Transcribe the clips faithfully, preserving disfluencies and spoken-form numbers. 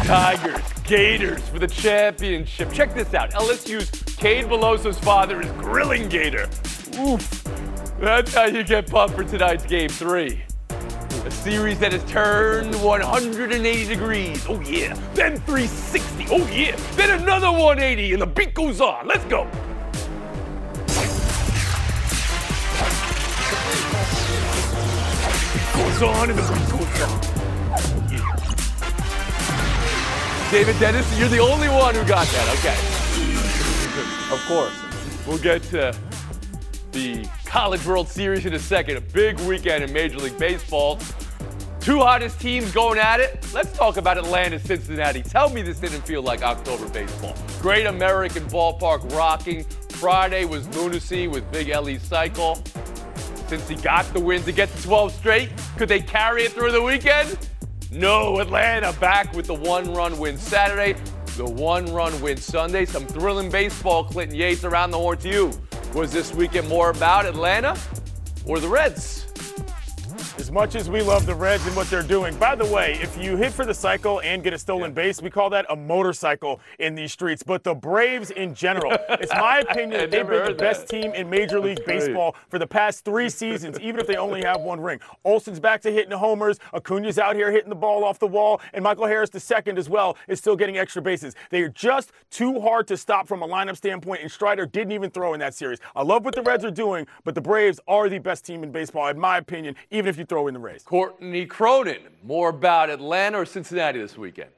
Tigers, Gators for the championship. Check this out. L S U's Cade Veloso's father is grilling Gator. Oof. That's how you get pumped for tonight's game three. A series that has turned one hundred eighty degrees. Oh, yeah. Then three sixty. Oh, yeah. Then another one eighty, and the beat goes on. Let's go. Goes on, and the beat goes on. Yeah. David Dennis, you're the only one who got that. Okay. Of course. We'll get to the College World Series in a second. A big weekend in Major League Baseball. Two hottest teams going at it. Let's talk about Atlanta, Cincinnati. Tell me this didn't feel like October baseball. Great American Ballpark rocking. Friday was lunacy with Big Ellie Cycle. Since he got the win to get to twelve straight, could they carry it through the weekend? No, Atlanta back with the one-run win Saturday, the one-run win Sunday. Some thrilling baseball. Clinton Yates around the horn to you. Was this weekend more about Atlanta or the Reds? As much as we love the Reds and what they're doing. By the way, if you hit for the cycle and get a stolen yeah. base, we call that a motorcycle in these streets. But the Braves in general, it's my opinion that they've been the best that. team in Major League That's Baseball great. for the past three seasons, even if they only have one ring. Olsen's back to hitting the homers. Acuna's out here hitting the ball off the wall. And Michael Harris, the second as well, is still getting extra bases. They are just too hard to stop from a lineup standpoint, and Strider didn't even throw in that series. I love what the Reds are doing, but the Braves are the best team in baseball, in my opinion, even if you throw in the race. Courtney Cronin, more about Atlanta or Cincinnati this weekend?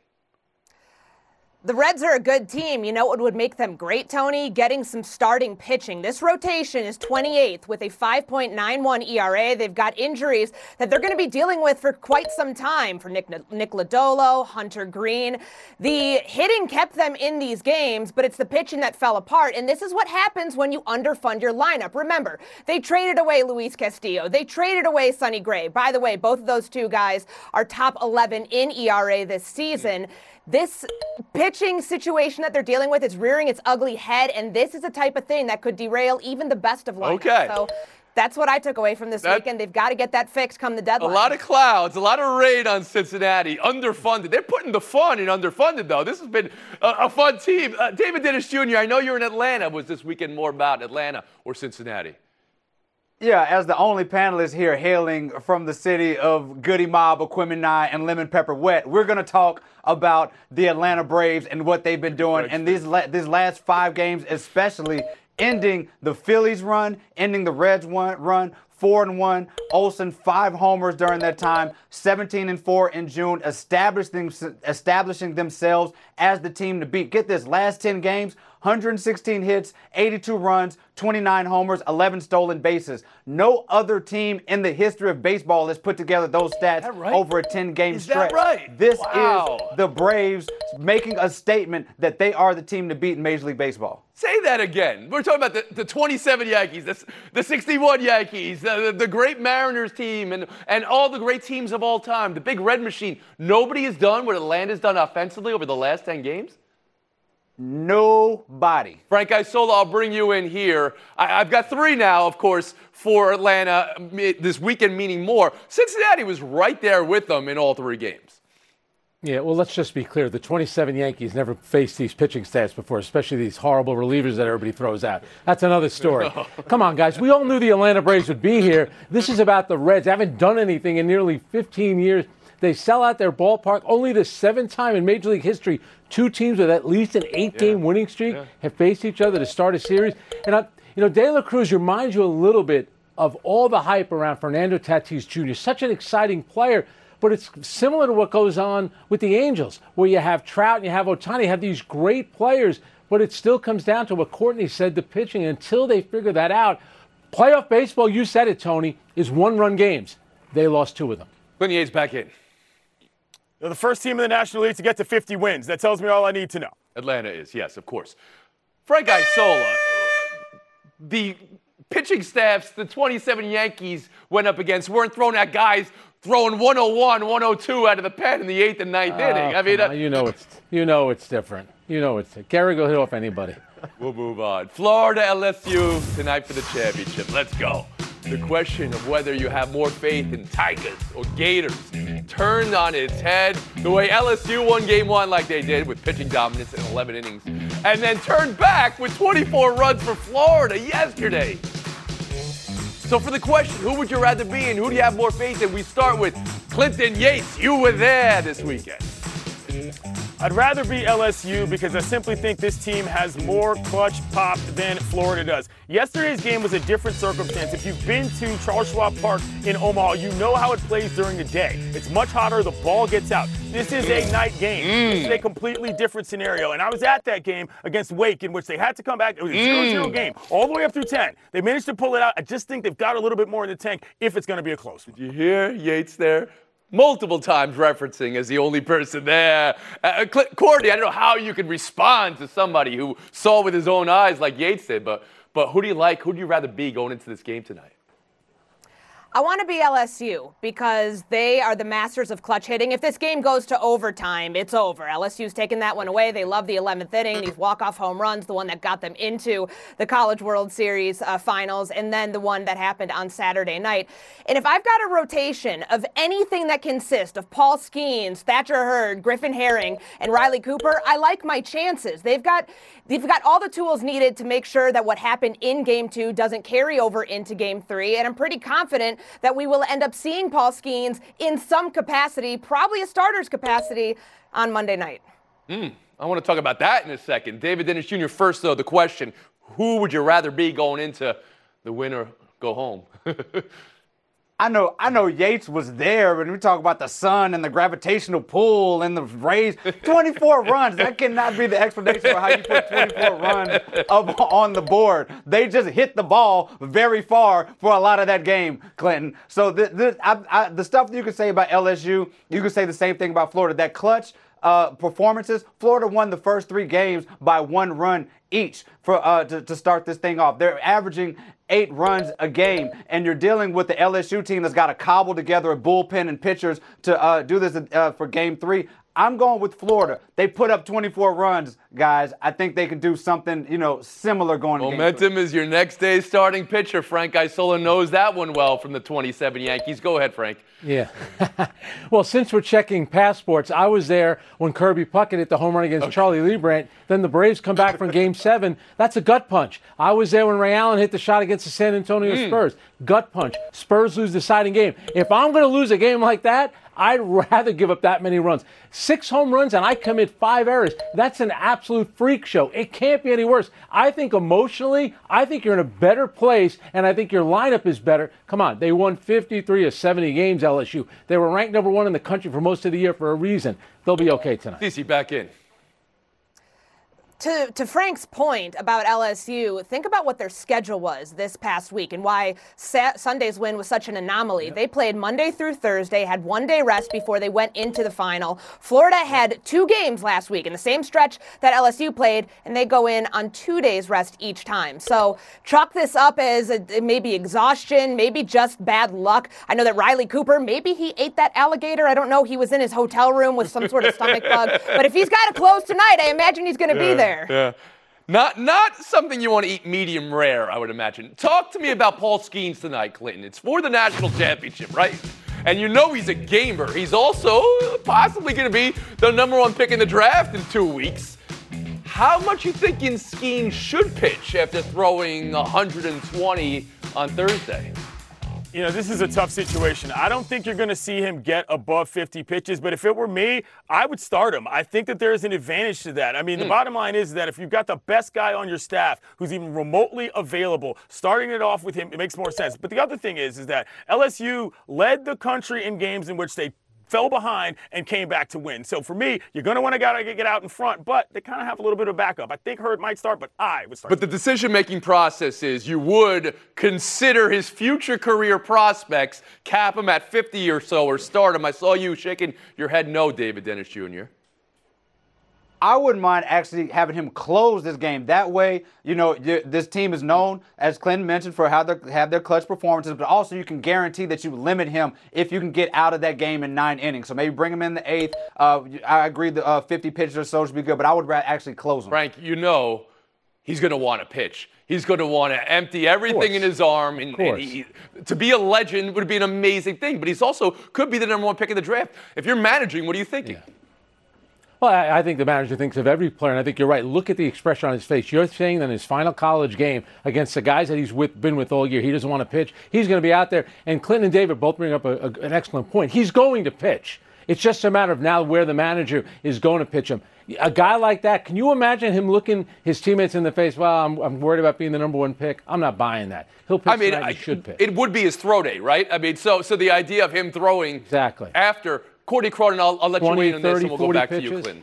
The Reds are a good team. You know what would make them great, Tony? Getting some starting pitching. This rotation is twenty-eighth with a five point nine one E R A. They've got injuries that they're going to be dealing with for quite some time for Nick, Nick Lodolo, Hunter Green. The hitting kept them in these games, but it's the pitching that fell apart. And this is what happens when you underfund your lineup. Remember, they traded away Luis Castillo. They traded away Sonny Gray. By the way, both of those two guys are top eleven in E R A this season. This pitching situation that they're dealing with is rearing its ugly head, and this is the type of thing that could derail even the best of lineups. Okay. So that's what I took away from this that, weekend. They've got to get that fixed come the deadline. A lot of clouds, a lot of rain on Cincinnati, underfunded. They're putting the fun in underfunded, though. This has been a, a fun team. Uh, David Dennis Junior, I know you're in Atlanta. Was this weekend more about Atlanta or Cincinnati? Yeah, as the only panelist here hailing from the city of Goody Mob, Aquemini, and Lemon Pepper Wet, we're going to talk about the Atlanta Braves and what they've been doing and these la- these last five games, especially ending the Phillies run, ending the Reds one, run, four and one. Olsen, five homers during that time, seventeen and four in June, establishing, establishing themselves as the team to beat. Get this, last ten games, one hundred sixteen hits, eighty-two runs, twenty-nine homers, eleven stolen bases. No other team in the history of baseball has put together those stats right? over a ten-game is stretch. That right? This wow. is the Braves making a statement that they are the team to beat in Major League Baseball. Say that again. We're talking about the, the twenty-seven Yankees, the, the sixty-one Yankees, the, the, the great Mariners team, and, and all the great teams of all time, the big red machine. Nobody has done what Atlanta's done offensively over the last ten games? Nobody. Frank Isola, I'll bring you in here. I, I've got three now, of course, for Atlanta this weekend, meaning more. Cincinnati was right there with them in all three games. Yeah, well, let's just be clear. The twenty-seven Yankees never faced these pitching stats before, especially these horrible relievers that everybody throws out. That's another story. Come on, guys. We all knew the Atlanta Braves would be here. This is about the Reds. They haven't done anything in nearly fifteen years. They sell out their ballpark. Only the seventh time in Major League history, two teams with at least an eight-game yeah. winning streak yeah. have faced each other to start a series. And, I, you know, De La Cruz reminds you a little bit of all the hype around Fernando Tatis Junior Such an exciting player, but it's similar to what goes on with the Angels, where you have Trout and you have Ohtani, you have these great players, but it still comes down to what Courtney said, the pitching. Until they figure that out, playoff baseball, you said it, Tony, is one-run games. They lost two of them. Clinton Yates back in. They're the first team in the National League to get to fifty wins. That tells me all I need to know. Atlanta is, yes, of course. Frank Isola, the pitching staffs the twenty-seven Yankees went up against weren't throwing at guys throwing one oh one, one oh two out of the pen in the eighth and ninth oh, inning. I mean, uh, you know it's you know it's different. You know it's Gehrig will hit off anybody. We'll move on. Florida L S U tonight for the championship. Let's go. the question of whether you have more faith in Tigers or Gators turned on its head the way L S U won game one like they did with pitching dominance in eleven innings, and then turned back with twenty-four runs for Florida yesterday. So for the question, who would you rather be and who do you have more faith in? We start with Clinton Yates. You were there this weekend. I'd rather be L S U because I simply think this team has more clutch pop than Florida does. Yesterday's game was a different circumstance. If you've been to Charles Schwab Park in Omaha, you know how it plays during the day. It's much hotter, the ball gets out. This is a night game. Mm. This is a completely different scenario. And I was at that game against Wake in which they had to come back. It was a zero zero mm. game all the way up through ten. They managed to pull it out. I just think they've got a little bit more in the tank if it's going to be a close one. Did you hear Yates there? Multiple times referencing as the only person there. Uh, Courtney, I don't know how you could respond to somebody who saw with his own eyes like Yates did, but but who do you like? Who do you rather be going into this game tonight? I want to be L S U because they are the masters of clutch hitting. If this game goes to overtime, it's over. L S U's taken that one away. They love the eleventh inning, these walk-off home runs, the one that got them into the College World Series uh, finals, and then the one that happened on Saturday night. And if I've got a rotation of anything that consists of Paul Skeens, Thatcher Hurd, Griffin Herring, and Riley Cooper, I like my chances. They've got they've got all the tools needed to make sure that what happened in game two doesn't carry over into game three, and I'm pretty confident that we will end up seeing Paul Skeens in some capacity, probably a starter's capacity, on Monday night. Mm, I want to talk about that in a second. David Dennis Junior First, though, the question, who would you rather be going into the win or go home? I know I know Yates was there when we talk about the sun and the gravitational pull and the Rays. twenty-four runs. That cannot be the explanation for how you put twenty-four runs up on the board. They just hit the ball very far for a lot of that game, Clinton. So the, the, I, I, the stuff that you can say about L S U, you can say the same thing about Florida. That clutch uh, performances, Florida won the first three games by one run each for uh, to, to start this thing off. They're averaging eight runs a game, and you're dealing with the L S U team that's got to cobble together a bullpen and pitchers to uh, do this uh, for game three. I'm going with Florida. They put up twenty-four runs, guys. I think they can do something, you know, similar going. Momentum is your next day's starting pitcher. Frank Isola knows that one well from the twenty-seven Yankees. Go ahead, Frank. Yeah. Well, since we're checking passports, I was there when Kirby Puckett hit the home run against okay. Charlie Leibrandt. Then the Braves come back from Game Seven. That's a gut punch. I was there when Ray Allen hit the shot against the San Antonio mm. Spurs. Gut punch. Spurs lose the deciding game. If I'm going to lose a game like that, I'd rather give up that many runs. Six home runs and I commit five errors. That's an absolute freak show. It can't be any worse. I think emotionally, I think you're in a better place, and I think your lineup is better. Come on, they won fifty-three of seventy games, L S U. They were ranked number one in the country for most of the year for a reason. They'll be okay tonight. D C, back in. To, to Frank's point about L S U, think about what their schedule was this past week and why Sa- Sunday's win was such an anomaly. Yep. They played Monday through Thursday, had one day rest before they went into the final. Florida had two games last week in the same stretch that L S U played, and they go in on two days rest each time. So chalk this up as a, maybe exhaustion, maybe just bad luck. I know that Riley Cooper, maybe he ate that alligator. I don't know. He was in his hotel room with some sort of stomach bug. But if he's got to close tonight, I imagine he's going to yeah. be there. Yeah. Not not something you want to eat medium rare, I would imagine. Talk to me about Paul Skeens tonight, Clinton. It's for the national championship, right? And you know he's a gamer. He's also possibly going to be the number one pick in the draft in two weeks. How much you thinking Skeens should pitch after throwing one hundred twenty on Thursday? You know, this is a tough situation. I don't think you're going to see him get above fifty pitches, but if it were me, I would start him. I think that there is an advantage to that. I mean, mm. the bottom line is that if you've got the best guy on your staff who's even remotely available, starting it off with him, it makes more sense. But the other thing is, is that L S U led the country in games in which they fell behind and came back to win. So for me, you're going to want to gotta get out in front, but they kind of have a little bit of backup. I think Hurd might start, but I would start. But the decision-making process is you would consider his future career prospects, cap him at fifty or so, or start him. I saw you shaking your head no, David Dennis Junior I wouldn't mind actually having him close this game. That way, you know, this team is known, as Clinton mentioned, for how they have their clutch performances, but also you can guarantee that you limit him if you can get out of that game in nine innings. So maybe bring him in the eighth. Uh, I agree the uh, fifty pitches or so should be good, but I would rather actually close him. Frank, you know he's going to want to pitch. He's going to want to empty everything in his arm. And, and he, to be a legend would be an amazing thing. But he's also could be the number one pick in the draft. If you're managing, what are you thinking? Yeah. Well, I, I think the manager thinks of every player, and I think you're right. Look at the expression on his face. You're saying that in his final college game against the guys that he's with, been with all year, he doesn't want to pitch. He's going to be out there. And Clinton and David both bring up a, a, an excellent point. He's going to pitch. It's just a matter of now where the manager is going to pitch him. A guy like that, can you imagine him looking his teammates in the face? Well, I'm, I'm worried about being the number one pick. I'm not buying that. He'll pitch. I mean, tonight, I, he should pitch. It would be his throw day, right? I mean, so so the idea of him throwing exactly after Courtney Cronin, I'll, I'll let twenty, you weigh in on this, thirty, and we'll go back pitches. to you, Clinton.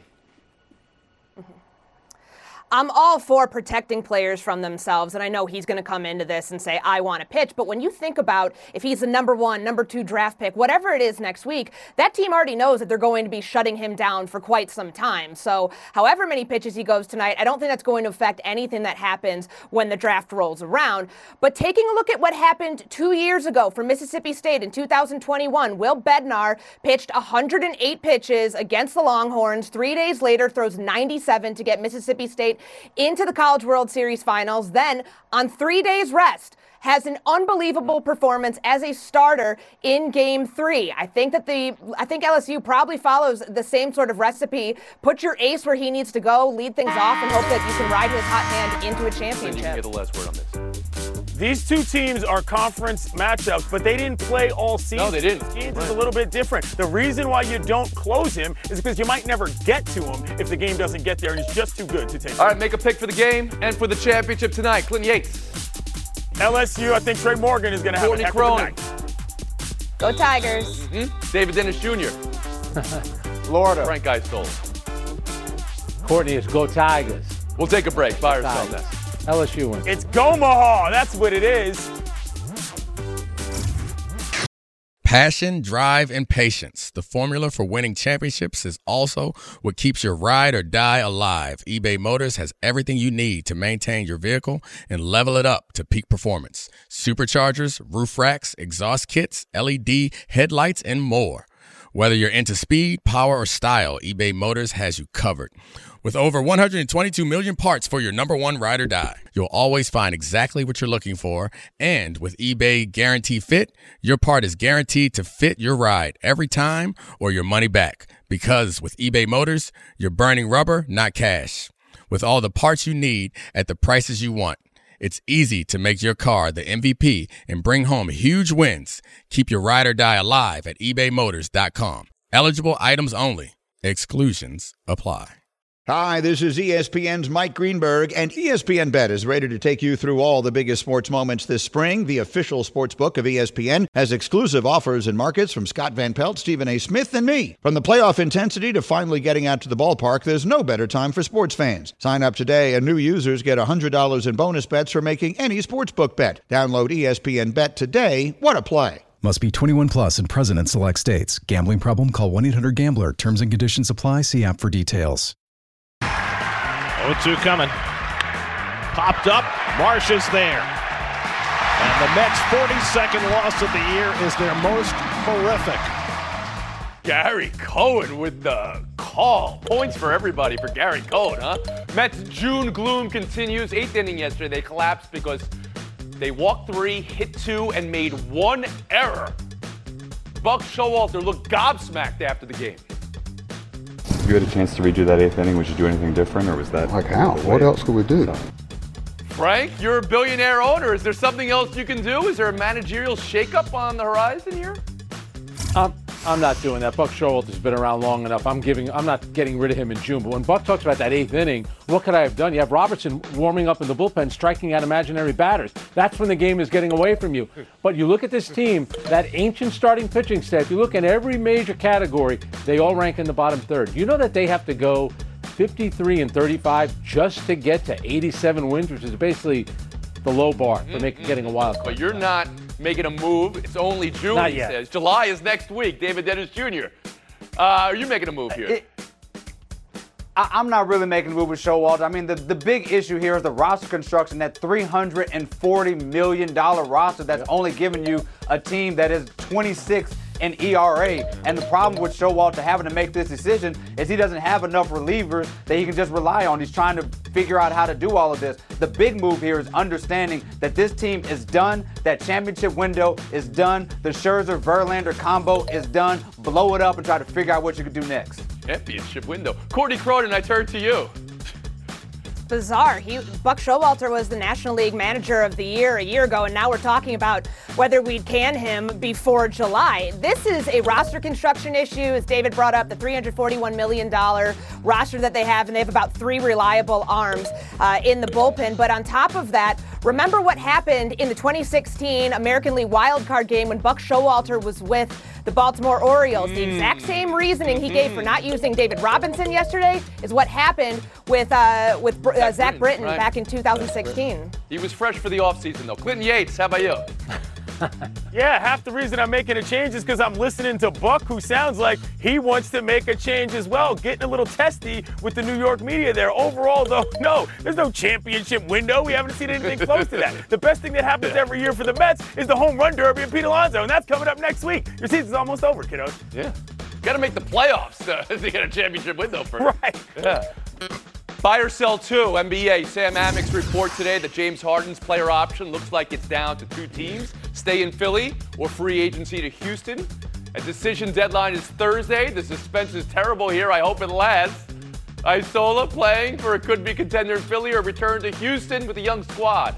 I'm all for protecting players from themselves, and I know he's going to come into this and say, I want to pitch. But when you think about if he's the number one, number two draft pick, whatever it is next week, that team already knows that they're going to be shutting him down for quite some time. So however many pitches he goes tonight, I don't think that's going to affect anything that happens when the draft rolls around. But taking a look at what happened two years ago for Mississippi State in two thousand twenty-one, Will Bednar pitched one hundred eight pitches against the Longhorns. Three days later, throws ninety-seven to get Mississippi State into the College World Series finals. Then, on three days rest, has an unbelievable performance as a starter in Game Three. I think that the I think L S U probably follows the same sort of recipe. Put your ace where he needs to go, lead things off, and hope that you can ride his hot hand into a championship. You can get the last word on this. These two teams are conference matchups, but they didn't play all season. No, they didn't. This game Right. is a little bit different. The reason why you don't close him is because you might never get to him if the game doesn't get there, and he's just too good to take. All right, make a pick for the game and for the championship tonight. Clinton Yates. L S U, I think Trey Morgan is going to have Courtney a heck of a Cronin. night. Go Tigers. Mm-hmm. David Dennis Junior Florida. Frank Geisel. Courtney is go Tigers. We'll take a break. Buy or sell Tigers. next. L S U wins. It's Gomaha. That's what it is. Passion, drive, and patience. The formula for winning championships is also what keeps your ride or die alive. eBay Motors has everything you need to maintain your vehicle and level it up to peak performance. Superchargers, roof racks, exhaust kits, L E D headlights, and more. Whether you're into speed, power, or style, eBay Motors has you covered. With over one hundred twenty-two million parts for your number one ride or die, you'll always find exactly what you're looking for. And with eBay Guarantee Fit, your part is guaranteed to fit your ride every time or your money back. Because with eBay Motors, you're burning rubber, not cash. With all the parts you need at the prices you want, it's easy to make your car the M V P and bring home huge wins. Keep your ride or die alive at ebay motors dot com. Eligible items only. Exclusions apply. Hi, this is E S P N's Mike Greenberg, and E S P N Bet is ready to take you through all the biggest sports moments this spring. The official sports book of E S P N has exclusive offers and markets from Scott Van Pelt, Stephen A. Smith, and me. From the playoff intensity to finally getting out to the ballpark, there's no better time for sports fans. Sign up today, and new users get one hundred dollars in bonus bets for making any sportsbook bet. Download E S P N Bet today. What a play. Must be twenty-one plus and present in select states. Gambling problem? Call one eight hundred gambler. Terms and conditions apply. See app for details. oh two coming. Popped up. Marsh is there. And the Mets' forty-second loss of the year is their most horrific. Gary Cohen with the call. Points for everybody for Gary Cohen, huh? Mets' June gloom continues. Eighth inning yesterday, they collapsed because they walked three, hit two, and made one error. Buck Showalter looked gobsmacked after the game. You had a chance to redo that eighth inning. Would you do anything different, or was that like how? What else could we do? So. Frank, you're a billionaire owner. Is there something else you can do? Is there a managerial shakeup on the horizon here? Um, I'm not doing that. Buck Showalter's been around long enough. I'm giving. I'm not getting rid of him in June. But when Buck talks about that eighth inning, what could I have done? You have Robertson warming up in the bullpen, striking out imaginary batters. That's when the game is getting away from you. But you look at this team, that ancient starting pitching staff. You look at every major category, they all rank in the bottom third. You know that they have to go fifty-three and thirty-five just to get to eighty-seven wins, which is basically the low bar for making getting a wild card. But you're not making a move. It's only June, Not he yet. says. July is next week. David Dennis Junior Uh, are you making a move here? It, I, I'm not really making a move with Showalter. I mean, the, the big issue here is the roster construction, that three hundred forty million dollars roster that's only giving you a team that is twenty-six in E R A. And the problem with Showalter having to make this decision is he doesn't have enough relievers that he can just rely on. He's trying to figure out how to do all of this. The big move here is understanding that this team is done, that championship window is done, the Scherzer-Verlander combo is done. Blow it up and try to figure out what you can do next. Championship window. Courtney Cronin, I turn to you. Bizarre. He, Buck Showalter was the National League Manager of the Year a year ago, and now we're talking about whether we'd can him before July. This is a roster construction issue, as David brought up, the three hundred forty-one million dollars roster that they have, and they have about three reliable arms uh, in the bullpen. But on top of that, remember what happened in the twenty sixteen American League wildcard game when Buck Showalter was with the Baltimore Orioles. Mm. The exact same reasoning he gave for not using David Robinson yesterday is what happened with uh, with uh, Zach Britton right. back in two thousand sixteen. He was fresh for the offseason, though. Clinton Yates, how about you? Yeah, half the reason I'm making a change is because I'm listening to Buck, who sounds like he wants to make a change as well, getting a little testy with the New York media there. Overall, though, no, there's no championship window. We haven't seen anything close to that. The best thing that happens every year for the Mets is the home run derby and Pete Alonso, and that's coming up next week. Your season's almost over, kiddos. Yeah. Got to make the playoffs uh, to get a championship window first. Right. Yeah. Buy or sell two. N B A. Sam Amick's report today that James Harden's player option looks like it's down to two teams. Stay in Philly or free agency to Houston. A decision deadline is Thursday. The suspense is terrible here. I hope it lasts. Isola playing for a could-be contender in Philly or return to Houston with a young squad.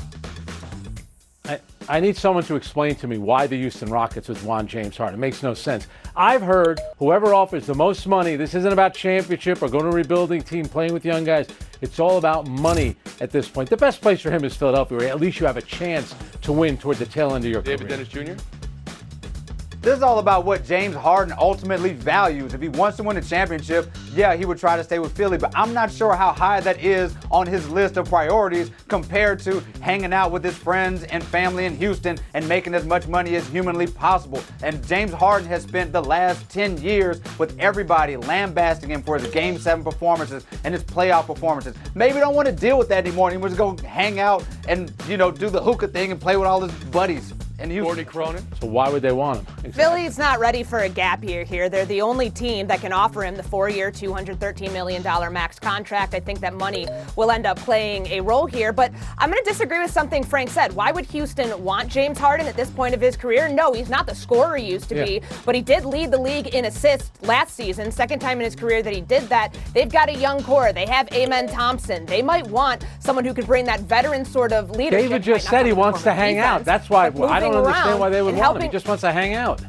I, I need someone to explain to me why the Houston Rockets would want James Harden. It makes no sense. I've heard whoever offers the most money, this isn't about championship or going to a rebuilding team, playing with young guys. It's all about money at this point. The best place for him is Philadelphia, where at least you have a chance to win toward the tail end of your David career. Dennis Junior? This is all about what James Harden ultimately values. If he wants to win a championship, yeah, he would try to stay with Philly, but I'm not sure how high that is on his list of priorities compared to hanging out with his friends and family in Houston and making as much money as humanly possible. And James Harden has spent the last ten years with everybody lambasting him for his Game seven performances and his playoff performances. Maybe he don't want to deal with that anymore, and he wants to go hang out and, you know, do the hookah thing and play with all his buddies. And Courtney Cronin. So why would they want him? Exactly. Philly's not ready for a gap year here. They're the only team that can offer him the four-year, two hundred thirteen million dollars max contract. I think that money will end up playing a role here. But I'm going to disagree with something Frank said. Why would Houston want James Harden at this point of his career? No, he's not the scorer he used to yeah. be, but he did lead the league in assists last season, second time in his career that he did that. They've got a young core. They have Amen Thompson. They might want someone who could bring that veteran sort of leadership. David just said he wants to hang out. That's why I don't understand why they would want helping. him. He just wants to hang out.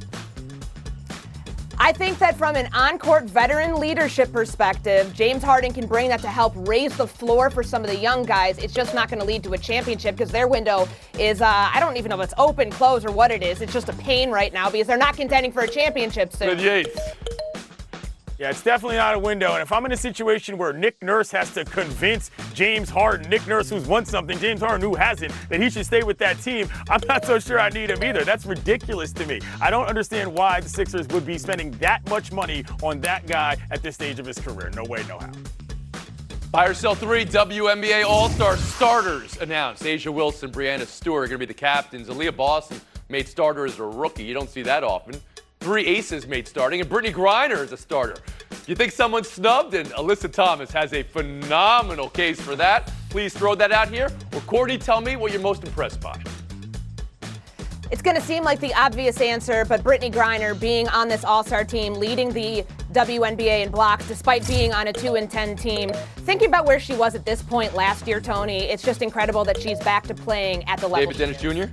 I think that from an on-court veteran leadership perspective, James Harden can bring that to help raise the floor for some of the young guys. It's just not going to lead to a championship because their window is, uh, I don't even know if it's open, close, or what it is. It's just a pain right now because they're not contending for a championship soon. Good Yates. Yeah, it's definitely not a window. And if I'm in a situation where Nick Nurse has to convince James Harden, Nick Nurse who's won something, James Harden who hasn't, that he should stay with that team, I'm not so sure I need him either. That's ridiculous to me. I don't understand why the Sixers would be spending that much money on that guy at this stage of his career. No way, no how. Buy or sell three. W N B A All-Star starters announced. Asia Wilson, Brianna Stewart are going to be the captains. Aaliyah Boston made starter as a rookie. You don't see that often. Three aces made starting, and Brittany Griner is a starter. You think someone's snubbed? And Alyssa Thomas has a phenomenal case for that. Please throw that out here. Or Courtney, tell me what you're most impressed by. It's going to seem like the obvious answer, but Brittany Griner being on this All-Star team, leading the W N B A in blocks, despite being on a two and ten team. Thinking about where she was at this point last year, Tony, it's just incredible that she's back to playing at the level. David Dennis Junior?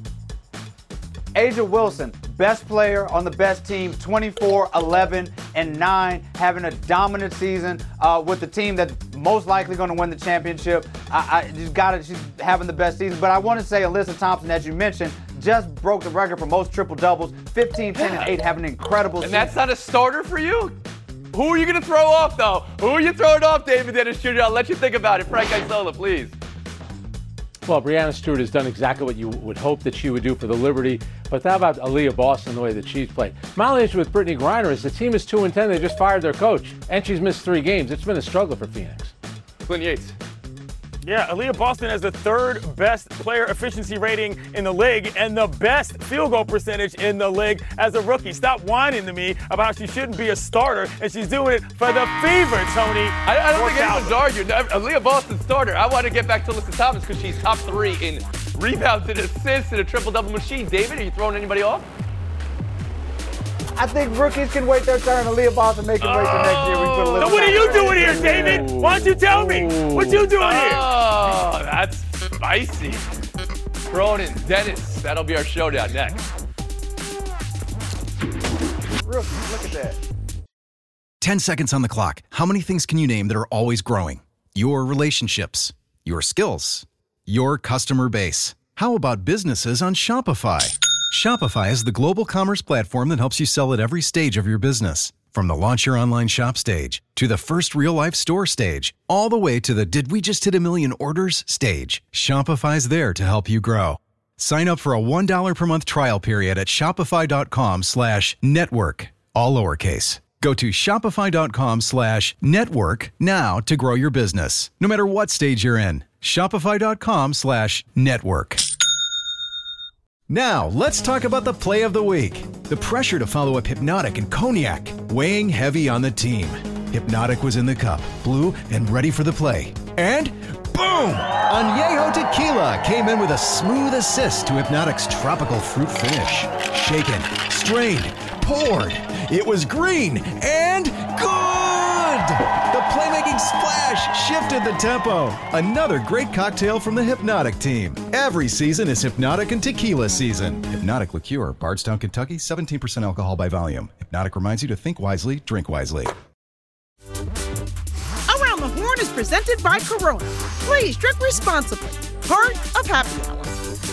Asia Wilson, best player on the best team, twenty-four, eleven, and nine, having a dominant season uh, with the team that's most likely going to win the championship. I, I just got it. She's having the best season. But I want to say Alyssa Thompson, as you mentioned, just broke the record for most triple doubles, fifteen, ten, and eight, having an incredible and season. And that's not a starter for you? Who are you going to throw off, though? Who are you throwing off, David Dennis Junior? I'll let you think about it. Frank Isola, please. Well, Brianna Stewart has done exactly what you would hope that she would do for the Liberty. But how about Aaliyah Boston, the way that she's played? My issue with Brittany Griner is the team is two and ten. They just fired their coach, and she's missed three games. It's been a struggle for Phoenix. Clint Yates. Yeah, Aaliyah Boston has the third best player efficiency rating in the league and the best field goal percentage in the league as a rookie. Stop whining to me about how she shouldn't be a starter, and she's doing it for the fever, Tony. I, I don't think anyone's arguing. Aaliyah Boston starter. I want to get back to Alyssa Thomas because she's top three in rebounds and assists and a triple-double machine. David, are you throwing anybody off? I think rookies can wait their turn. Aaliyah Boston make them wait till next year. We put a little So what are you doing here, David? Why don't you tell me? What you doing here? Oh, that's spicy. Cronin, Dennis, that'll be our showdown next. Rookies, look at that. ten seconds on the clock. How many things can you name that are always growing? Your relationships, your skills, your customer base. How about businesses on Shopify? Shopify is the global commerce platform that helps you sell at every stage of your business. From the launch your online shop stage, to the first real-life store stage, all the way to the did we just hit a million orders stage. Shopify's there to help you grow. Sign up for a one dollar per month trial period at shopify.com slash network, all lowercase. Go to shopify.com slash network now to grow your business, no matter what stage you're in. Shopify.com slash network. Now, let's talk about the play of the week. The pressure to follow up Hypnotic and Cognac, weighing heavy on the team. Hypnotic was in the cup, blue, and ready for the play. And boom! Añejo Tequila came in with a smooth assist to Hypnotic's tropical fruit finish. Shaken, strained, poured. It was green and good! The playmaking splash shifted the tempo. Another great cocktail from the Hypnotic team. Every season is Hypnotic and Tequila season. Hypnotic Liqueur, Bardstown, Kentucky, seventeen percent alcohol by volume. Hypnotic reminds you to think wisely, drink wisely. Around the Horn is presented by Corona. Please drink responsibly. Part of Happy Hour.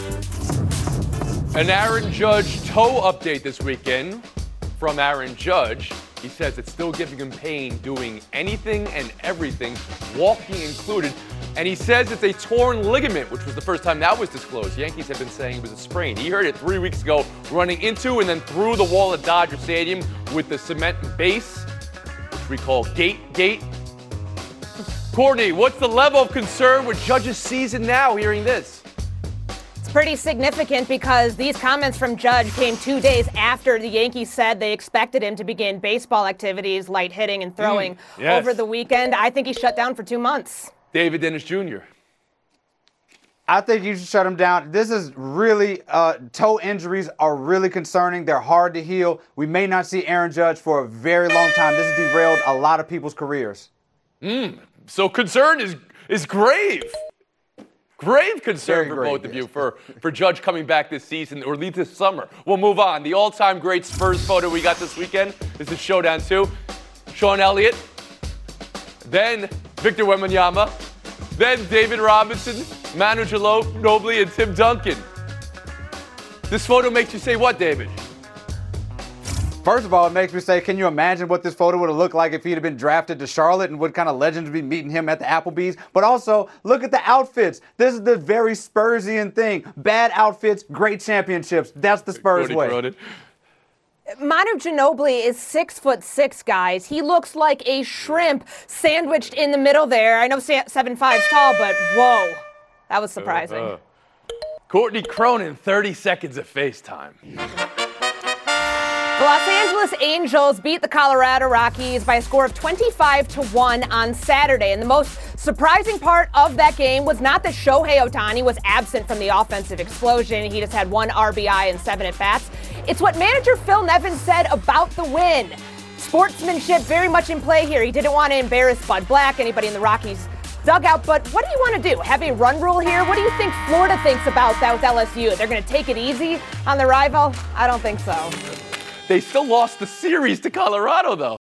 An Aaron Judge toe update this weekend from Aaron Judge. He says it's still giving him pain doing anything and everything, walking included. And he says it's a torn ligament, which was the first time that was disclosed. Yankees have been saying it was a sprain. He heard it three weeks ago, running into and then through the wall at Dodger Stadium with the cement base, which we call gate gate. Courtney, what's the level of concern with Judge's season now hearing this? Pretty significant because these comments from Judge came two days after the Yankees said they expected him to begin baseball activities, light hitting and throwing, mm, yes. over the weekend. I think he shut down for two months. David Dennis Junior I think you should shut him down. This is really, uh, toe injuries are really concerning. They're hard to heal. We may not see Aaron Judge for a very long time. This has derailed a lot of people's careers. Mm, so concern is is grave. Grave concern for both of you for, for Judge coming back this season, or at least this summer. We'll move on. The all-time great Spurs photo we got this weekend is the Showdown two. Sean Elliott, then Victor Wembanyama, then David Robinson, Manu Ginobili, and Tim Duncan. This photo makes you say what, David? First of all, it makes me say, can you imagine what this photo would have looked like if he'd have been drafted to Charlotte and what kind of legends would be meeting him at the Applebee's? But also, look at the outfits. This is the very Spursian thing. Bad outfits, great championships. That's the Spurs Cody way. Cronin. Manu Ginobili is six foot six, guys. He looks like a shrimp sandwiched in the middle there. I know seven five's tall, but whoa, that was surprising. Uh, uh. Courtney Cronin, thirty seconds of FaceTime. The Los Angeles Angels beat the Colorado Rockies by a score of twenty-five to one on Saturday. And the most surprising part of that game was not that Shohei Ohtani was absent from the offensive explosion. He just had one R B I and seven at-bats. It's what manager Phil Nevin said about the win. Sportsmanship very much in play here. He didn't want to embarrass Bud Black, anybody in the Rockies dugout, but what do you want to do? Have a run rule here? What do you think Florida thinks about that with L S U? They're going to take it easy on the rival? I don't think so. They still lost the series to Colorado, though.